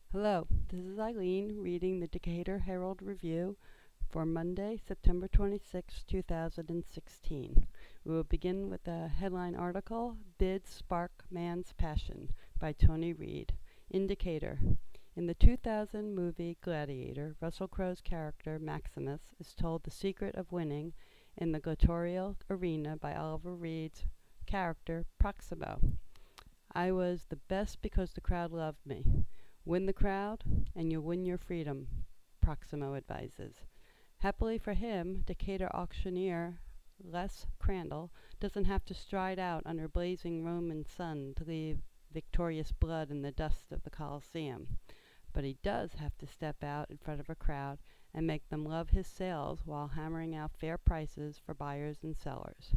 Hello, this is Eileen reading the Decatur Herald Review for Monday, September 26, 2016. We will begin with the headline article, Bids Spark Man's Passion by Tony Reed. In Decatur. In the 2000 movie Gladiator, Russell Crowe's character Maximus is told the secret of winning in the gladiatorial arena by Oliver Reed's character Proximo. I was the best because the crowd loved me. Win the crowd, and you'll win your freedom, Proximo advises. Happily for him, Decatur auctioneer Les Crandall doesn't have to stride out under blazing Roman sun to leave victorious blood in the dust of the Colosseum. But he does have to step out in front of a crowd and make them love his sales while hammering out fair prices for buyers and sellers.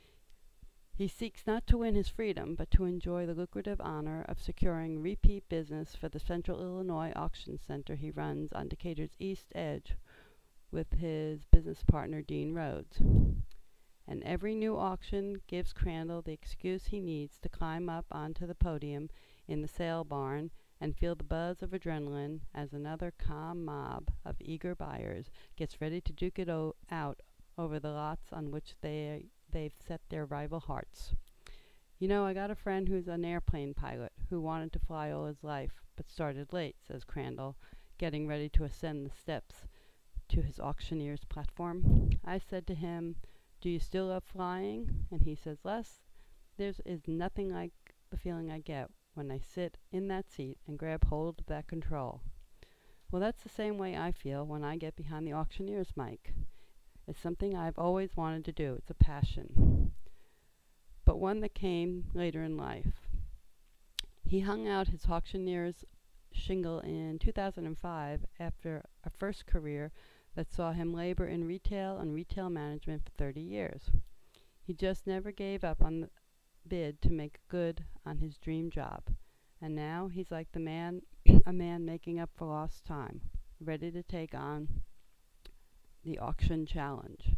He seeks not to win his freedom, but to enjoy the lucrative honor of securing repeat business for the Central Illinois Auction Center he runs on Decatur's East Edge with his business partner Dean Rhodes. And every new auction gives Crandall the excuse he needs to climb up onto the podium in the sale barn and feel the buzz of adrenaline as another calm mob of eager buyers gets ready to duke it out over the lots on which they've set their rival hearts. You know, I got a friend who's an airplane pilot who wanted to fly all his life, but started late, says Crandall, getting ready to ascend the steps to his auctioneer's platform. I said to him, "Do you still love flying?" And he says, "Les, there is nothing like the feeling I get when I sit in that seat and grab hold of that control." Well, that's the same way I feel when I get behind the auctioneer's mic. It's something I've always wanted to do. It's a passion, but one that came later in life. He hung out his auctioneer's shingle in 2005 after a first career that saw him labor in retail and retail management for 30 years. He just never gave up on the bid to make good on his dream job, and now he's like a man making up for lost time, ready to take on the auction challenge.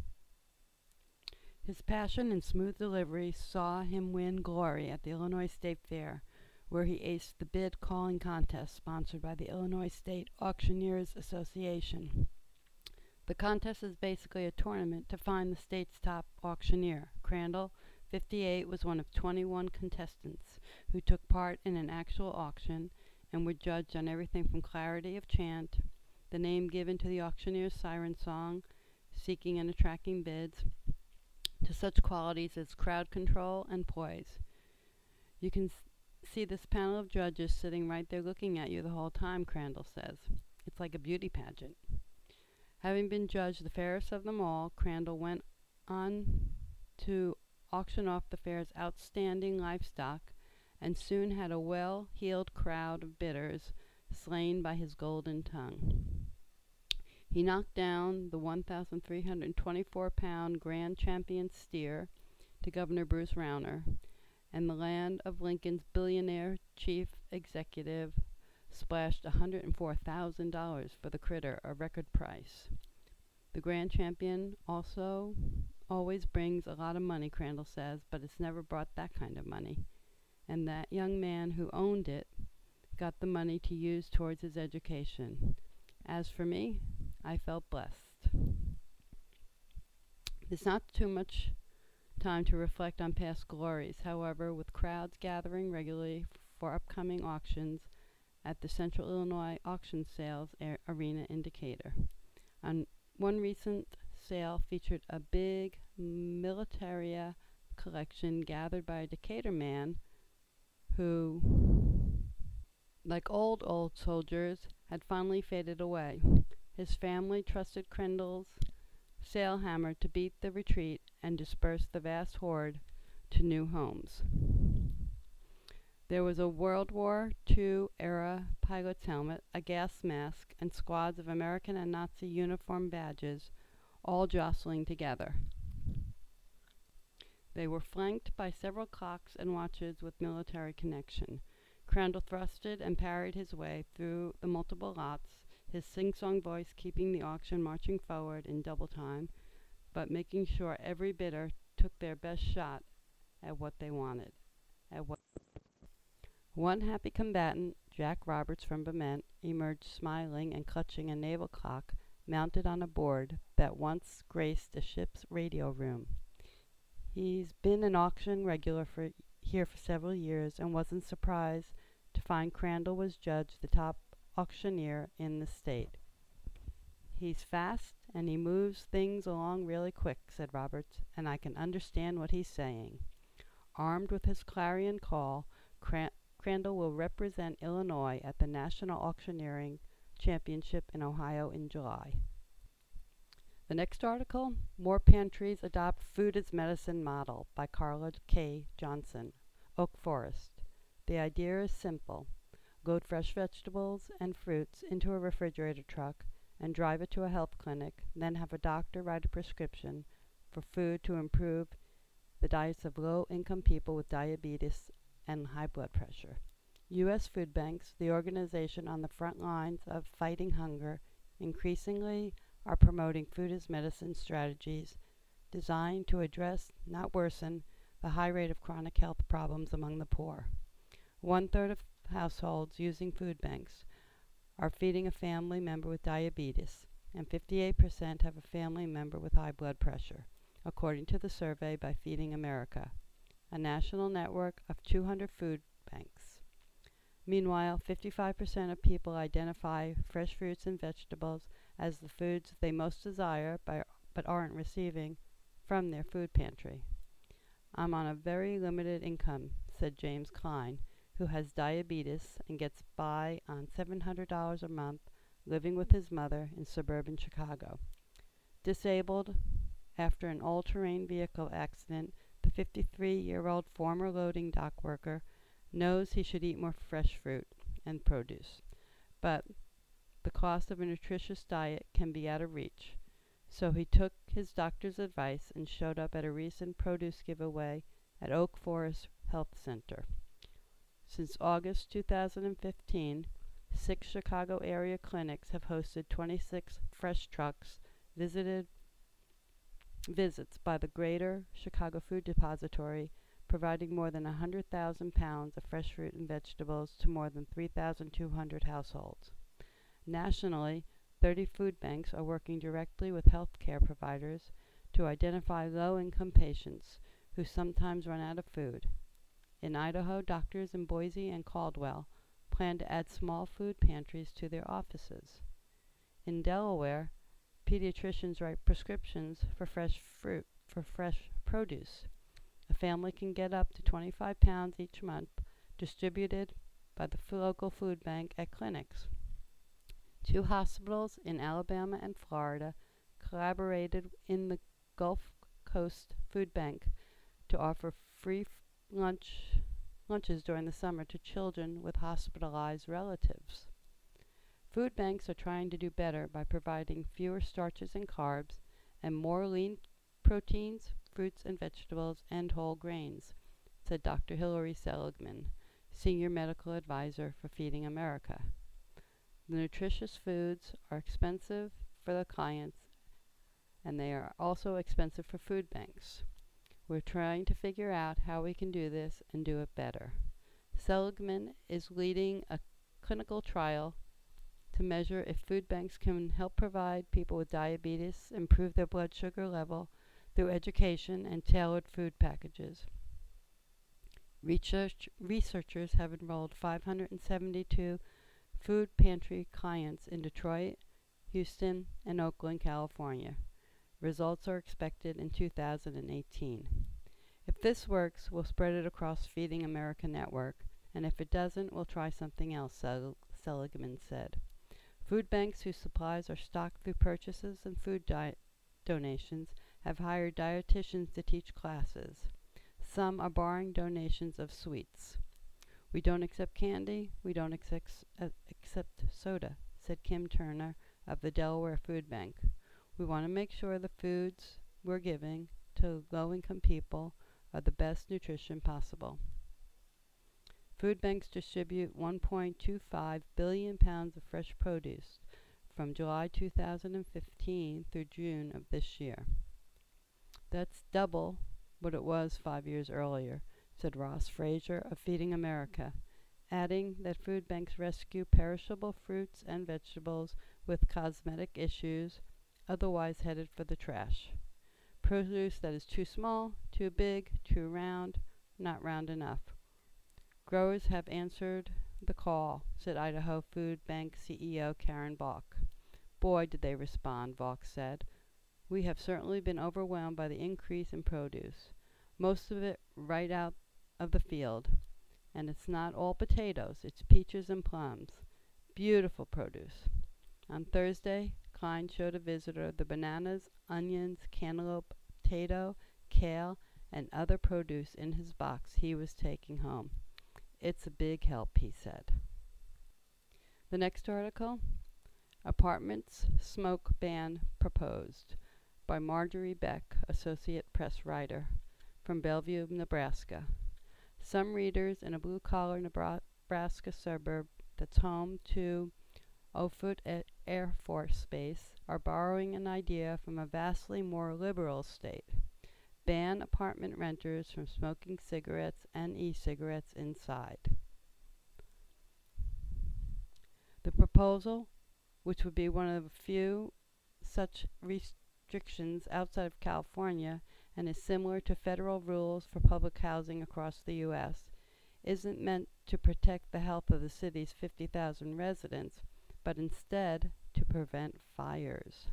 His passion and smooth delivery saw him win glory at the Illinois State Fair, where he aced the bid calling contest sponsored by the Illinois State Auctioneers Association. The contest is basically a tournament to find the state's top auctioneer. Crandall, 58, was one of 21 contestants who took part in an actual auction and were judged on everything from clarity of chant, the name given to the auctioneer's siren song, seeking and attracting bids, to such qualities as crowd control and poise. You can see this panel of judges sitting right there looking at you the whole time, Crandall says. It's like a beauty pageant. Having been judged the fairest of them all, Crandall went on to auction off the fair's outstanding livestock and soon had a well-heeled crowd of bidders slain by his golden tongue. He knocked down the 1,324-pound Grand Champion steer to Governor Bruce Rauner, and the land of Lincoln's billionaire chief executive splashed $104,000 for the critter, a record price. The Grand Champion also always brings a lot of money, Crandall says, but it's never brought that kind of money. And that young man who owned it got the money to use towards his education. As for me, I felt blessed. There's not too much time to reflect on past glories, however, with crowds gathering regularly for upcoming auctions at the Central Illinois Auction Sales Arena in Decatur. On one recent sale featured a big militaria collection gathered by a Decatur man who, like old soldiers, had finally faded away. His family trusted Crandall's sale hammer to beat the retreat and disperse the vast horde to new homes. There was a World War II-era pilot's helmet, a gas mask, and squads of American and Nazi uniform badges, all jostling together. They were flanked by several clocks and watches with military connection. Crandall thrusted and parried his way through the multiple lots, his sing-song voice keeping the auction marching forward in double time, but making sure every bidder took their best shot at what they wanted. One happy combatant, Jack Roberts from Bement, emerged smiling and clutching a naval clock mounted on a board that once graced a ship's radio room. He's been an auction regular here for several years and wasn't surprised to find Crandall was judged the top auctioneer in the state. He's fast and he moves things along really quick, said Roberts, and I can understand what he's saying. Armed with his clarion call, Crandall will represent Illinois at the National Auctioneering Championship in Ohio in July. The next article, More Pantries Adopt Food as Medicine Model by Carla K. Johnson, Oak Forest. The idea is simple. Load fresh vegetables and fruits into a refrigerator truck and drive it to a health clinic, then have a doctor write a prescription for food to improve the diets of low-income people with diabetes and high blood pressure. U.S. food banks, the organization on the front lines of fighting hunger, increasingly are promoting food as medicine strategies designed to address, not worsen, the high rate of chronic health problems among the poor. 1/3 of households using food banks are feeding a family member with diabetes, and 58% have a family member with high blood pressure, according to the survey by Feeding America, a national network of 200 food banks. Meanwhile, 55% of people identify fresh fruits and vegetables as the foods they most desire but aren't receiving from their food pantry. I'm on a very limited income, said James Klein, who has diabetes and gets by on $700 a month living with his mother in suburban Chicago. Disabled after an all-terrain vehicle accident, the 53-year-old former loading dock worker knows he should eat more fresh fruit and produce, but the cost of a nutritious diet can be out of reach. So he took his doctor's advice and showed up at a recent produce giveaway at Oak Forest Health Center. Since August 2015, 6 Chicago area clinics have hosted 26 fresh trucks visits by the Greater Chicago Food Depository, providing more than 100,000 pounds of fresh fruit and vegetables to more than 3,200 households. Nationally, 30 food banks are working directly with healthcare providers to identify low-income patients who sometimes run out of food. In Idaho, doctors in Boise and Caldwell plan to add small food pantries to their offices. In Delaware, pediatricians write prescriptions for fresh produce. A family can get up to 25 pounds each month, distributed by the local food bank at clinics. 2 hospitals in Alabama and Florida collaborated in the Gulf Coast Food Bank to offer free lunches during the summer to children with hospitalized relatives. Food banks are trying to do better by providing fewer starches and carbs and more lean proteins, fruits and vegetables, and whole grains, said Dr. Hilary Seligman, Senior Medical Advisor for Feeding America. The nutritious foods are expensive for the clients, and they are also expensive for food banks. We're trying to figure out how we can do this and do it better. Seligman is leading a clinical trial to measure if food banks can help provide people with diabetes improve their blood sugar level through education and tailored food packages. Researchers have enrolled 572 food pantry clients in Detroit, Houston, and Oakland, California. Results are expected in 2018. If this works, we'll spread it across Feeding America Network, and if it doesn't, we'll try something else, Seligman said. Food banks whose supplies are stocked through purchases and food donations have hired dietitians to teach classes. Some are borrowing donations of sweets. We don't accept candy, we don't accept soda, said Kim Turner of the Delaware Food Bank. We want to make sure the foods we're giving to low-income people are the best nutrition possible. Food banks distribute 1.25 billion pounds of fresh produce from July 2015 through June of this year. That's double what it was 5 years earlier, said Ross Frazier of Feeding America, adding that food banks rescue perishable fruits and vegetables with cosmetic issues, otherwise headed for the trash. Produce that is too small, too big, too round, not round enough. Growers have answered the call, said Idaho Food Bank CEO Karen Balk. Boy, did they respond, Balk said. We have certainly been overwhelmed by the increase in produce, most of it right out of the field. And it's not all potatoes, it's peaches and plums. Beautiful produce. On Thursday, Klein showed a visitor the bananas, onions, cantaloupe, potato, kale, and other produce in his box he was taking home. It's a big help, he said. The next article, Apartments Smoke Ban Proposed, by Marjorie Beck, Associate Press Writer, from Bellevue, Nebraska. Some readers in a blue-collar Nebraska suburb that's home to Offutt Air Force Base are borrowing an idea from a vastly more liberal state. Ban apartment renters from smoking cigarettes and e-cigarettes inside. The proposal, which would be one of a few such restrictions outside of California and is similar to federal rules for public housing across the U.S., isn't meant to protect the health of the city's 50,000 residents, but instead to prevent fires.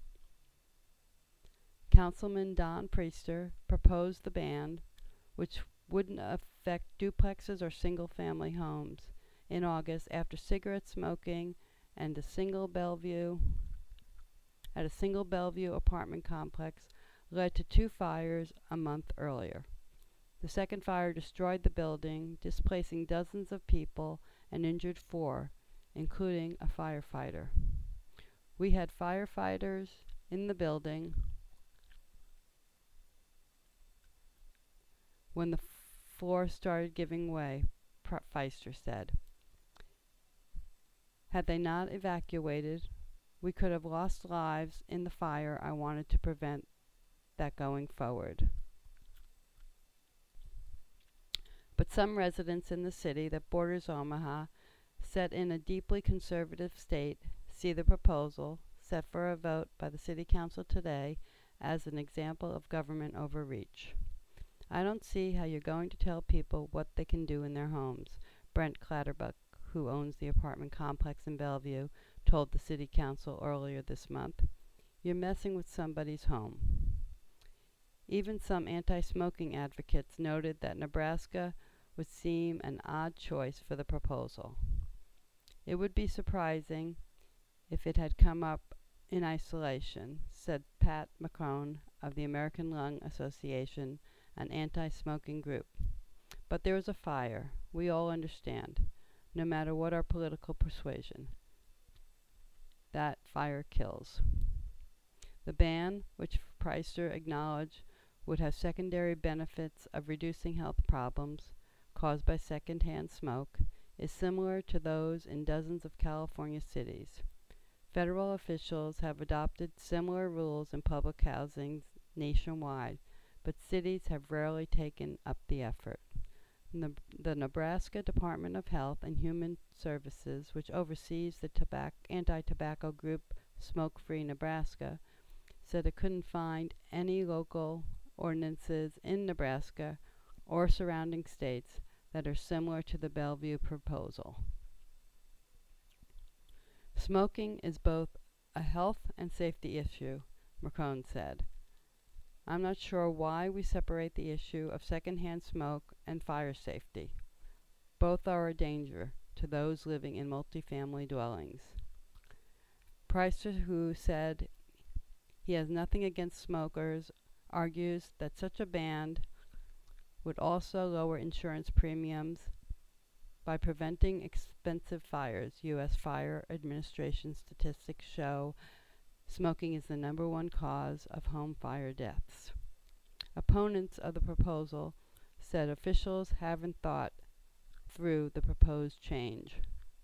Councilman Don Priester proposed the ban, which wouldn't affect duplexes or single-family homes, in August after cigarette smoking at a single Bellevue apartment complex led to 2 fires a month earlier. The second fire destroyed the building, displacing dozens of people and injured 4, including a firefighter. We had firefighters in the building when the floor started giving way, Feister said. Had they not evacuated, we could have lost lives in the fire. I wanted to prevent that going forward. But some residents in the city that borders Omaha, set in a deeply conservative state, see the proposal, set for a vote by the City Council today, as an example of government overreach. I don't see how you're going to tell people what they can do in their homes, Brent Clatterbuck, who owns the apartment complex in Bellevue, told the City Council earlier this month. You're messing with somebody's home. Even some anti-smoking advocates noted that Nebraska would seem an odd choice for the proposal. It would be surprising if it had come up in isolation, said Pat McCrone of the American Lung Association, an anti-smoking group. But there was a fire. We all understand, no matter what our political persuasion. That fire kills. The ban, which Priester acknowledged would have secondary benefits of reducing health problems caused by secondhand smoke, is similar to those in dozens of California cities. Federal officials have adopted similar rules in public housing nationwide, but cities have rarely taken up the effort. The Nebraska Department of Health and Human Services, which oversees the anti-tobacco group Smoke Free Nebraska, said it couldn't find any local ordinances in Nebraska or surrounding states that are similar to the Bellevue proposal. Smoking is both a health and safety issue, McCrone said. I'm not sure why we separate the issue of secondhand smoke and fire safety. Both are a danger to those living in multifamily dwellings. Priester, who said he has nothing against smokers, argues that such a ban would also lower insurance premiums by preventing expensive fires. U.S. Fire Administration statistics show smoking is the #1 cause of home fire deaths. Opponents of the proposal said officials haven't thought through the proposed change.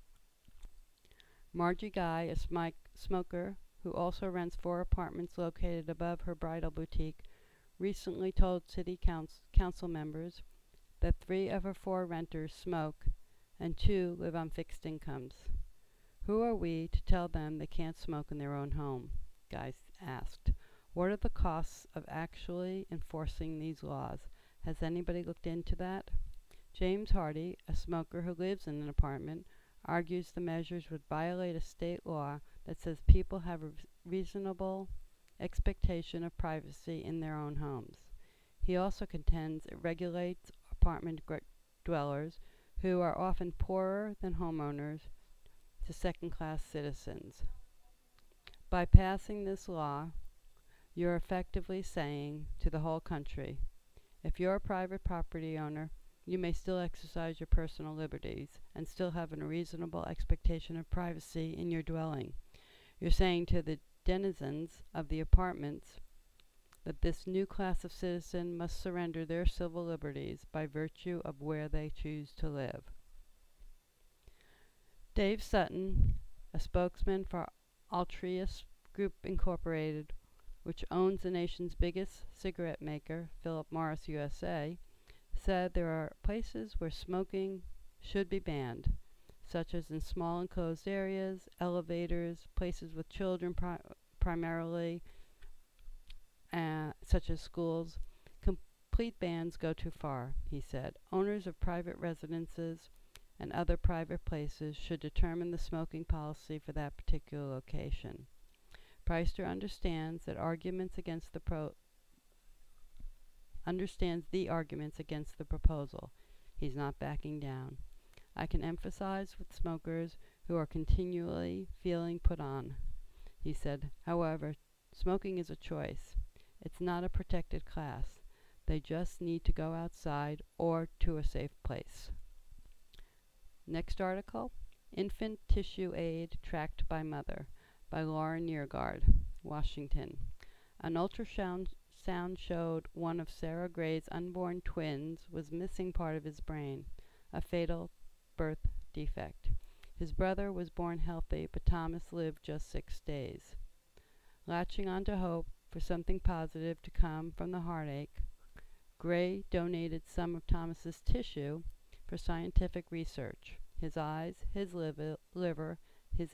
Margie Guy, a smoker who also rents 4 apartments located above her bridal boutique, recently told City Council members that 3 of her 4 renters smoke and 2 live on fixed incomes. Who are we to tell them they can't smoke in their own home? Guy asked. What are the costs of actually enforcing these laws? Has anybody looked into that? James Hardy, a smoker who lives in an apartment, argues the measures would violate a state law that says people have a reasonable expectation of privacy in their own homes. He also contends it regulates apartment dwellers, who are often poorer than homeowners, to second-class citizens. By passing this law, you're effectively saying to the whole country, if you're a private property owner, you may still exercise your personal liberties and still have a reasonable expectation of privacy in your dwelling. You're saying to the denizens of the apartments that this new class of citizen must surrender their civil liberties by virtue of where they choose to live. Dave Sutton, a spokesman for Altria Group Incorporated, which owns the nation's biggest cigarette maker, Philip Morris USA, said there are places where smoking should be banned, such as in small enclosed areas, elevators, places with children primarily, such as schools. Complete bans go too far, he said. Owners of private residences and other private places should determine the smoking policy for that particular location. Preister understands the arguments against the proposal. He's not backing down. I can emphasize with smokers who are continually feeling put on, he said. However, smoking is a choice. It's not a protected class. They just need to go outside or to a safe place. Next article, Infant Tissue Aid Tracked by Mother, by Laura Neergaard, Washington. An ultrasound showed one of Sarah Gray's unborn twins was missing part of his brain, a fatal birth defect. His brother was born healthy, but Thomas lived just 6 days. Latching onto hope for something positive to come from the heartache, Gray donated some of Thomas's tissue for scientific research. His eyes, his liver, his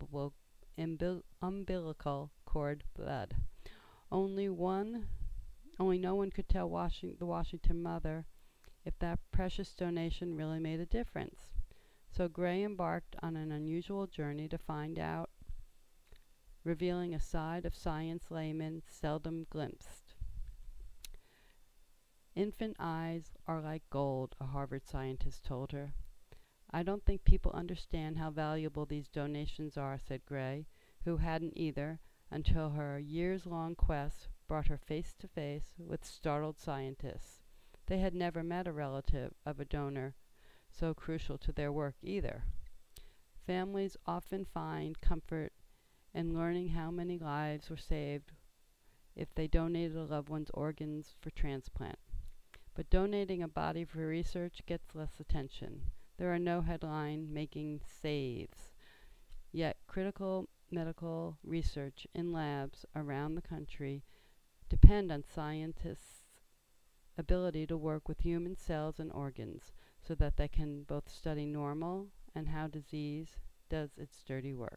umbilical cord blood. Only no one could tell the Washington mother if that precious donation really made a difference. So Gray embarked on an unusual journey to find out, revealing a side of science laymen seldom glimpsed. Infant eyes are like gold, a Harvard scientist told her. I don't think people understand how valuable these donations are, said Gray, who hadn't either, until her years-long quest brought her face to face with startled scientists. They had never met a relative of a donor so crucial to their work either. Families often find comfort in learning how many lives were saved if they donated a loved one's organs for transplant. But donating a body for research gets less attention. There are no headline-making saves. Yet critical medical research in labs around the country depend on scientists' ability to work with human cells and organs so that they can both study normal and how disease does its dirty work.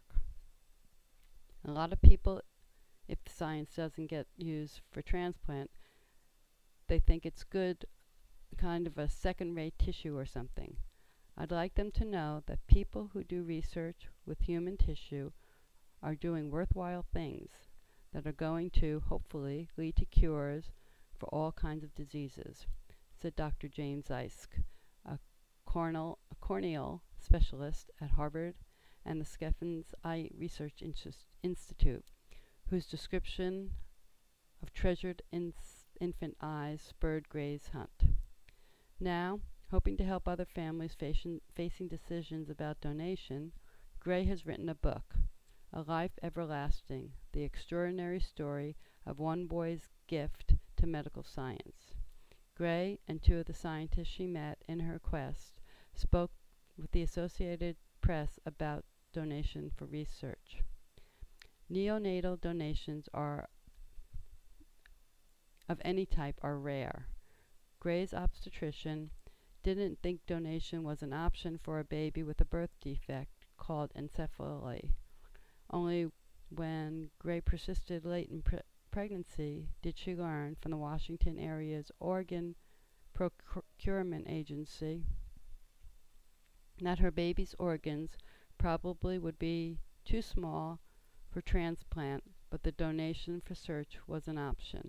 A lot of people, if the science doesn't get used for transplant, they think it's good, kind of a second-rate tissue or something. I'd like them to know that people who do research with human tissue are doing worthwhile things that are going to, hopefully, lead to cures for all kinds of diseases, said Dr. James Eisk, a corneal specialist at Harvard and the Skeffens Eye Research Institute, whose description of treasured infant eyes spurred Gray's hunt. Now, hoping to help other families facing decisions about donation, Gray has written a book, A Life Everlasting, the extraordinary story of one boy's gift to medical science. Gray and 2 of the scientists she met in her quest spoke with the Associated Press about donation for research. Neonatal donations of any type are rare. Gray's obstetrician didn't think donation was an option for a baby with a birth defect called encephaly. Only when Gray persisted late in pregnancy did she learn from the Washington area's organ procurement agency that her baby's organs probably would be too small for transplant, but the donation for search was an option.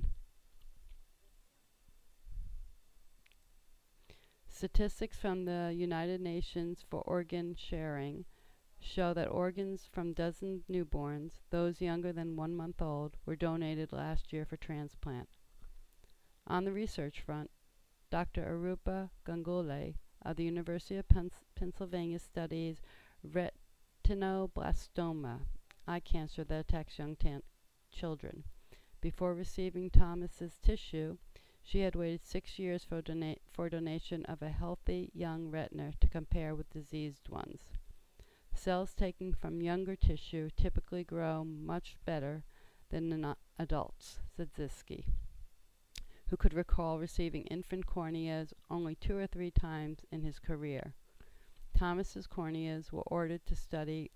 Statistics from the United Nations for Organ Sharing show that organs from dozens of newborns, those younger than 1 month old, were donated last year for transplant. On the research front, Dr. Arupa Ganguly of the University of Pennsylvania studies retinoblastoma, eye cancer that attacks young children. Before receiving Thomas's tissue, she had waited 6 years for donation of a healthy young retina to compare with diseased ones. Cells taken from younger tissue typically grow much better than in adults, said Ziski, who could recall receiving infant corneas only 2 or 3 times in his career. Thomas's corneas were ordered to study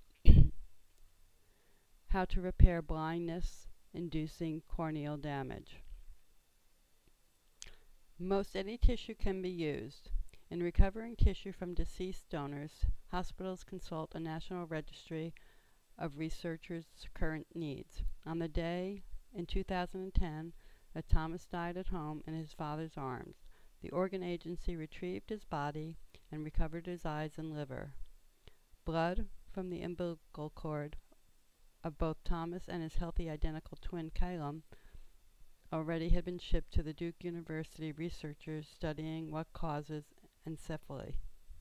how to repair blindness-inducing corneal damage. Most any tissue can be used. In recovering tissue from deceased donors, hospitals consult a national registry of researchers' current needs. On the day in 2010 that Thomas died at home in his father's arms, the organ agency retrieved his body and recovered his eyes and liver. Blood from the umbilical cord of both Thomas and his healthy identical twin Calum already had been shipped to the Duke University researchers studying what causes encephaly.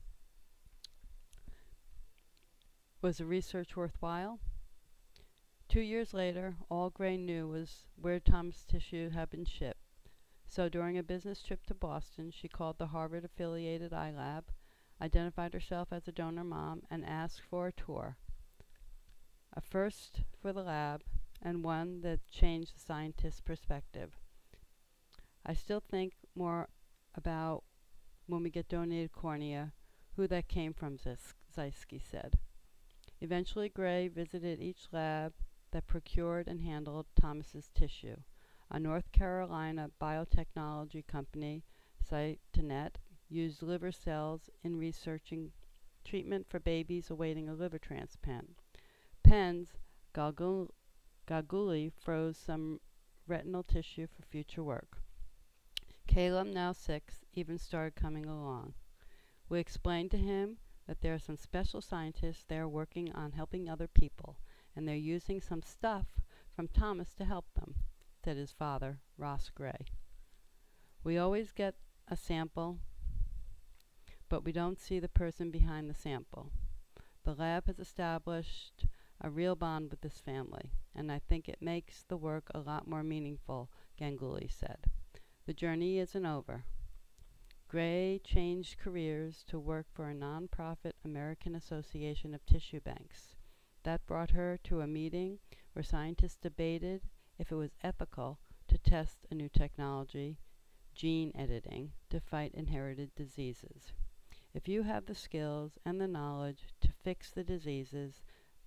Was the research worthwhile? 2 years later, all Gray knew was where Thomas' tissue had been shipped. So during a business trip to Boston, she called the Harvard-affiliated eye lab, identified herself as a donor mom, and asked for a tour. A first for the lab, and one that changed the scientist's perspective. I still think more about when we get donated cornea, who that came from, Ziski said. Eventually, Gray visited each lab that procured and handled Thomas's tissue. A North Carolina biotechnology company, Cytonet, used liver cells in researching treatment for babies awaiting a liver transplant. Penn's Ganguly froze some retinal tissue for future work. Calum, now 6, even started coming along. We explained to him that there are some special scientists there working on helping other people, and they're using some stuff from Thomas to help them, said his father, Ross Gray. We always get a sample, but we don't see the person behind the sample. The lab has established a real bond with this family, and I think it makes the work a lot more meaningful, Ganguly said. The journey isn't over. Gray changed careers to work for a nonprofit American Association of Tissue Banks. That brought her to a meeting where scientists debated if it was ethical to test a new technology, gene editing, to fight inherited diseases. If you have the skills and the knowledge to fix the diseases,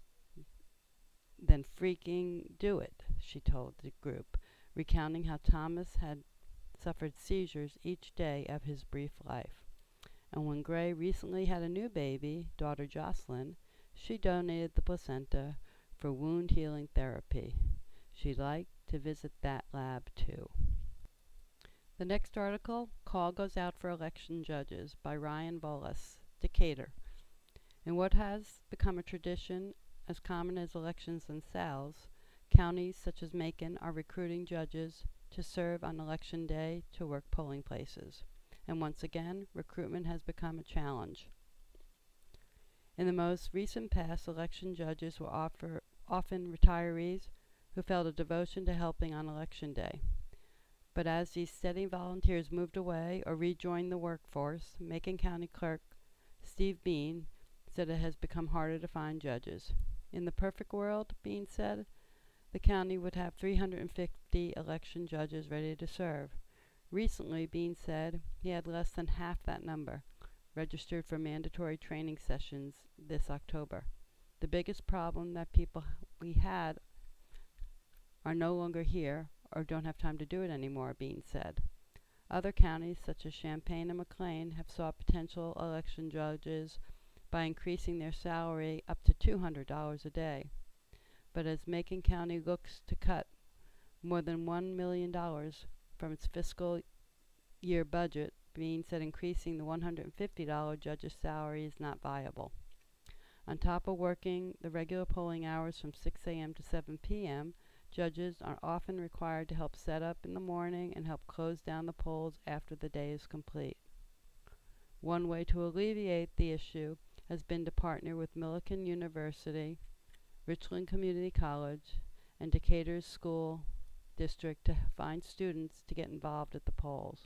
then freaking do it, she told the group, recounting how Thomas had suffered seizures each day of his brief life. And when Gray recently had a new baby, daughter Jocelyn, she donated the placenta for wound healing therapy. She'd like to visit that lab too. The next article, Call Goes Out for Election Judges, by Ryan Volas, Decatur. In what has become a tradition as common as elections themselves, counties such as Macon are recruiting judges to serve on Election Day to work polling places. And once again, recruitment has become a challenge. In the most recent past, election judges were often retirees who felt a devotion to helping on Election Day. But as these steady volunteers moved away or rejoined the workforce, Macon County Clerk Steve Bean said it has become harder to find judges. In the perfect world, Bean said, the county would have 350 election judges ready to serve. Recently, Bean said he had less than half that number. registered for mandatory training sessions this October. The biggest problem that people we had are no longer here or don't have time to do it anymore, Bean said. Other counties, such as Champaign and McLean, have sought potential election judges by increasing their salary up to $200 a day. But as Macon County looks to cut more than $1 million from its fiscal year budget, Bean said increasing the $150 judge's salary is not viable. On top of working the regular polling hours from 6 a.m. to 7 p.m., judges are often required to help set up in the morning and help close down the polls after the day is complete. One way to alleviate the issue has been to partner with Millikan University, Richland Community College, and Decatur's school district to find students to get involved at the polls.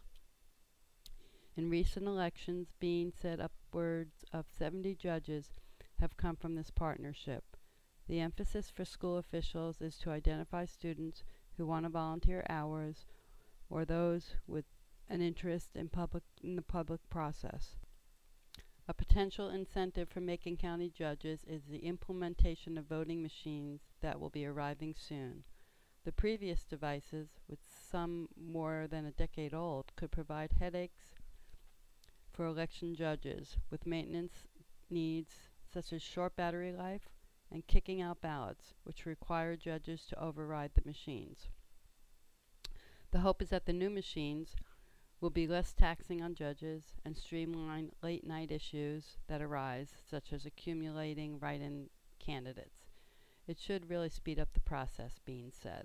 In recent elections, Bean said upwards of 70 judges have come from this partnership. The emphasis for school officials is to identify students who want to volunteer hours or those with an interest in the public process. A potential incentive for Macon County judges is the implementation of voting machines that will be arriving soon. The previous devices, with some more than a decade old, could provide headaches for election judges with maintenance needs such as short battery life and kicking out ballots, which require judges to override the machines. The hope is that the new machines will be less taxing on judges and streamline late-night issues that arise, such as accumulating write-in candidates. It should really speed up the process, Bean said.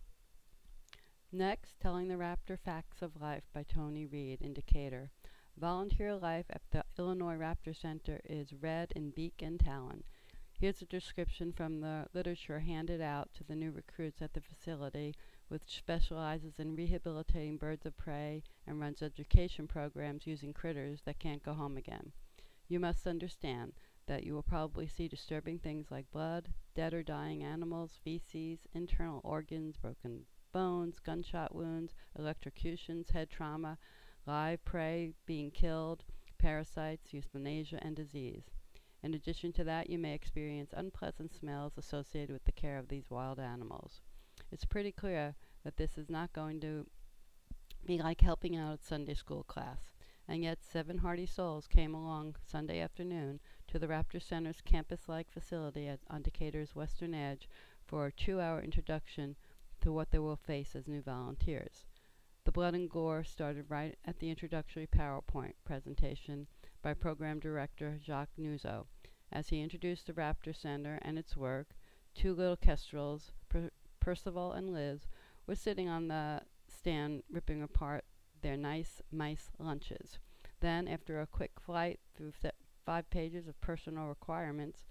Next, Telling the Raptor Facts of Life by Tony Reed in Decatur. Volunteer life at the Illinois Raptor Center is red in beak and talon. Here's a description from the literature handed out to the new recruits at the facility, which specializes in rehabilitating birds of prey and runs education programs using critters that can't go home again. You must understand that you will probably see disturbing things like blood, dead or dying animals, feces, internal organs, broken bones, gunshot wounds, electrocutions, head trauma, live prey being killed, parasites, euthanasia, and disease. In addition to that, you may experience unpleasant smells associated with the care of these wild animals. It's pretty clear that this is not going to be like helping out at Sunday school class. And yet 7 hearty souls came along Sunday afternoon to the Raptor Center's campus-like facility on Decatur's western edge for a 2-hour introduction to what they will face as new volunteers. The blood and gore started right at the introductory PowerPoint presentation by Program Director Jacques Nuzzo. As he introduced the Raptor Center and its work, 2 little kestrels, Percival and Liz, were sitting on the stand ripping apart their nice mice lunches. Then, after a quick flight through 5 pages of personal requirements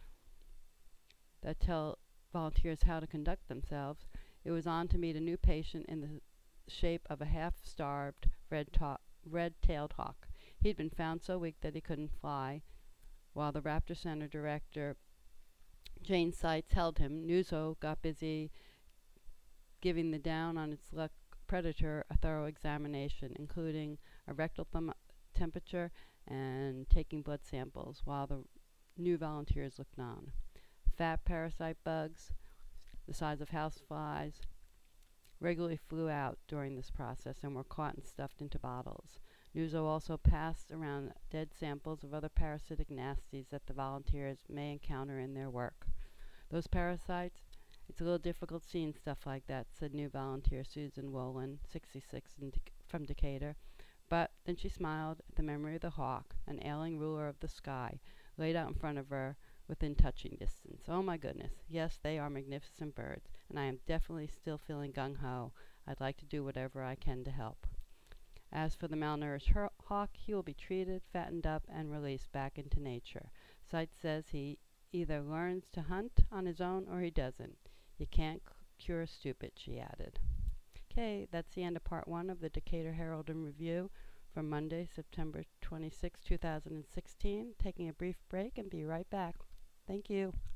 that tell volunteers how to conduct themselves, it was on to meet a new patient in the shape of a half-starved red-tailed hawk. He'd been found so weak that he couldn't fly. While the Raptor Center director, Jane Seitz, held him, Nuzzo got busy giving the down-on-its-luck predator a thorough examination, including a rectal temperature and taking blood samples, while the new volunteers looked on. Fat parasite bugs, the size of houseflies, regularly flew out during this process and were caught and stuffed into bottles. Nuzzo also passed around dead samples of other parasitic nasties that the volunteers may encounter in their work. Those parasites, it's a little difficult seeing stuff like that, said new volunteer Susan Wolin, 66, from Decatur. But then she smiled at the memory of the hawk, an ailing ruler of the sky, laid out in front of her within touching distance. Oh my goodness, yes, they are magnificent birds, and I am definitely still feeling gung-ho. I'd like to do whatever I can to help. As for the malnourished hawk, he will be treated, fattened up, and released back into nature. Seitz says he either learns to hunt on his own or he doesn't. You can't cure stupid, she added. Okay, that's the end of part 1 of the Decatur Herald and Review for Monday, September 26, 2016. Taking a brief break and be right back. Thank you.